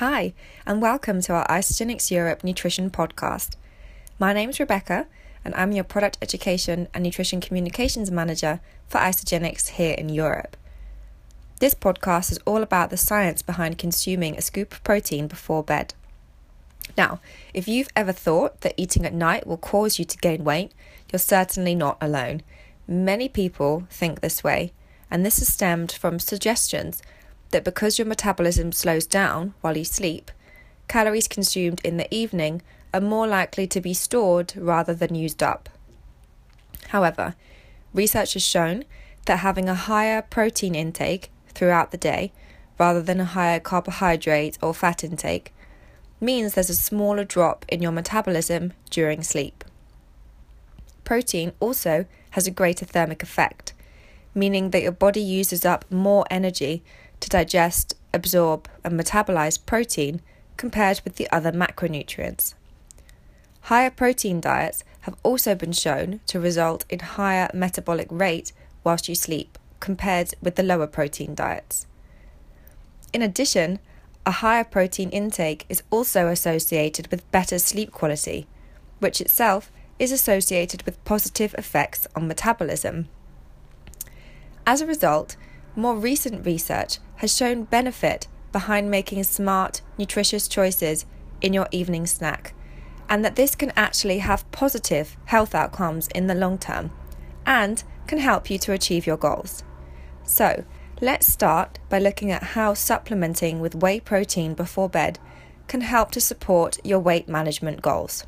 Hi, and welcome to our Isagenix Europe Nutrition Podcast. My name's Rebecca, and I'm your Product Education and Nutrition Communications Manager for Isagenix here in Europe. This podcast is all about the science behind consuming a scoop of protein before bed. Now, if you've ever thought that eating at night will cause you to gain weight, you're certainly not alone. Many people think this way, and this has stemmed from suggestions that because your metabolism slows down while you sleep, calories consumed in the evening are more likely to be stored rather than used up. However, research has shown that having a higher protein intake throughout the day rather than a higher carbohydrate or fat intake means there's a smaller drop in your metabolism during sleep. Protein also has a greater thermic effect, meaning that your body uses up more energy to digest, absorb, and metabolize protein compared with the other macronutrients. Higher protein diets have also been shown to result in higher metabolic rate whilst you sleep compared with the lower protein diets. In addition, a higher protein intake is also associated with better sleep quality, which itself is associated with positive effects on metabolism. As a result, more recent research has shown benefit behind making smart, nutritious choices in your evening snack, and that this can actually have positive health outcomes in the long term and can help you to achieve your goals. So, let's start by looking at how supplementing with whey protein before bed can help to support your weight management goals.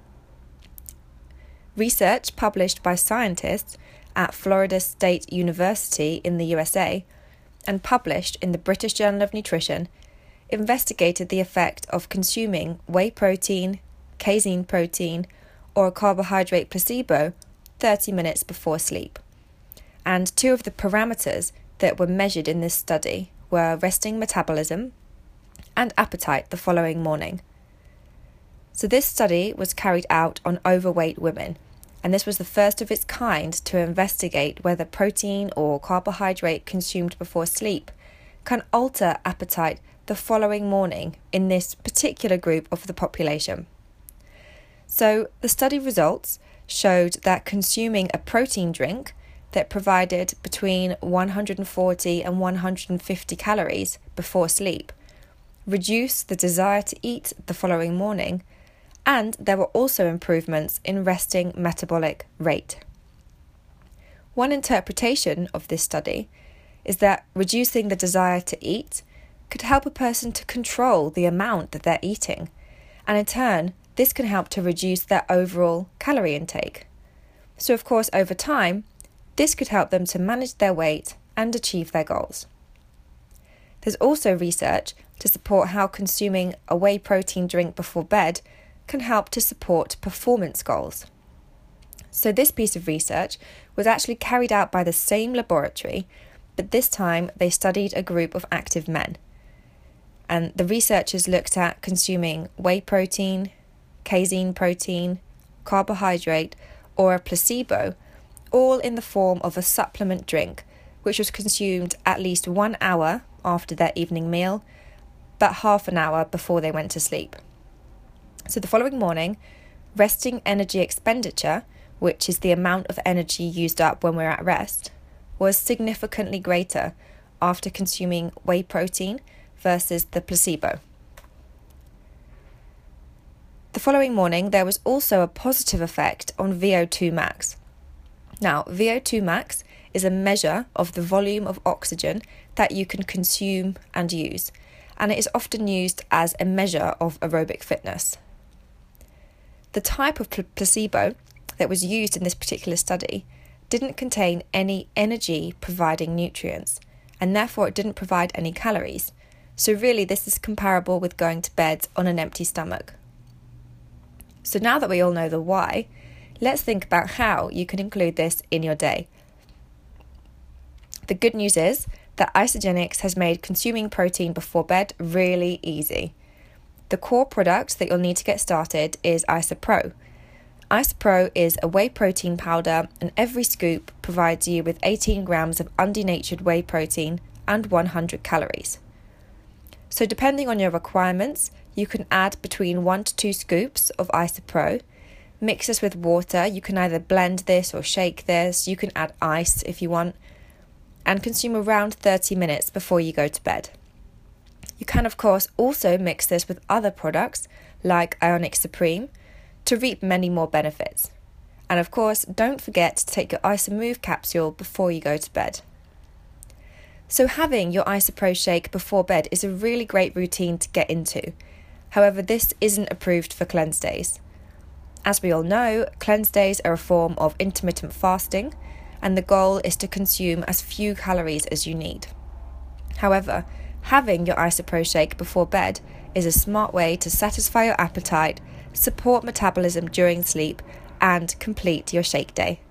Research published by scientists at Florida State University in the USA and published in the British Journal of Nutrition investigated the effect of consuming whey protein, casein protein, or a carbohydrate placebo 30 minutes before sleep. And two of the parameters that were measured in this study were resting metabolism and appetite the following morning. So this study was carried out on overweight women, and this was the first of its kind to investigate whether protein or carbohydrate consumed before sleep can alter appetite the following morning in this particular group of the population. So the study results showed that consuming a protein drink that provided between 140 and 150 calories before sleep reduced the desire to eat the following morning, and there were also improvements in resting metabolic rate. One interpretation of this study is that reducing the desire to eat could help a person to control the amount that they're eating, and in turn, this can help to reduce their overall calorie intake. So of course, over time, this could help them to manage their weight and achieve their goals. There's also research to support how consuming a whey protein drink before bed can help to support performance goals. So this piece of research was actually carried out by the same laboratory, but this time they studied a group of active men. And the researchers looked at consuming whey protein, casein protein, carbohydrate, or a placebo, all in the form of a supplement drink, which was consumed at least 1 hour after their evening meal, but half an hour before they went to sleep. So the following morning, resting energy expenditure, which is the amount of energy used up when we're at rest, was significantly greater after consuming whey protein versus the placebo. The following morning, there was also a positive effect on VO2 max. Now, VO2 max is a measure of the volume of oxygen that you can consume and use, and it is often used as a measure of aerobic fitness. The type of placebo that was used in this particular study didn't contain any energy-providing nutrients, and therefore it didn't provide any calories. So really, this is comparable with going to bed on an empty stomach. So now that we all know the why, let's think about how you can include this in your day. The good news is that Isagenix has made consuming protein before bed really easy. The core product that you'll need to get started is IsaPro. IsaPro is a whey protein powder, and every scoop provides you with 18 grams of undenatured whey protein and 100 calories. So depending on your requirements, you can add between 1 to 2 scoops of Isopro. Mix this with water. You can either blend this or shake this. You can add ice if you want. And consume around 30 minutes before you go to bed. You can, of course, also mix this with other products like Ionic Supreme to reap many more benefits. And of course, don't forget to take your Isomove capsule before you go to bed. So having your Isopro shake before bed is a really great routine to get into. However, this isn't approved for cleanse days. As we all know, cleanse days are a form of intermittent fasting, and the goal is to consume as few calories as you need. However, having your Isopro shake before bed is a smart way to satisfy your appetite, support metabolism during sleep, and complete your shake day.